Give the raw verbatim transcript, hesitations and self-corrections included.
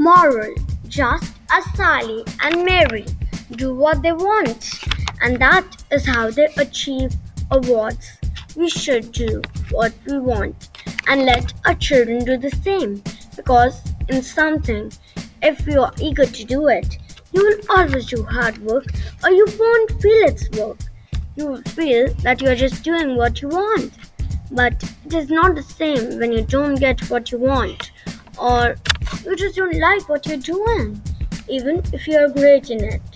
Moral: just as Sally and Mary do what they want, and that is how they achieve awards. We should do what we want and let our children do the same, because in something, if you are eager to do it, you will always do hard work, or you won't feel its work. You will feel that you are just doing what you want. But it is not the same when you don't get what you want, or you just don't like what you're doing, even if you are great in it.